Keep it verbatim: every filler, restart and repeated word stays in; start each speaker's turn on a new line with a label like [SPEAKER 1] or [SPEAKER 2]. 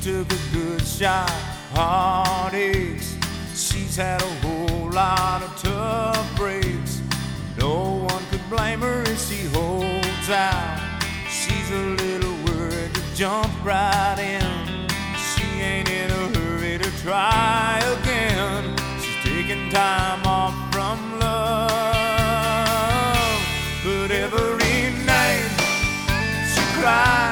[SPEAKER 1] took a good shot, heartaches. She's had a whole lot of tough breaks. No one could blame her if she holds out. She's a little worried to jump right in. She ain't in a hurry to try again. She's taking time off from love, but every night she cries.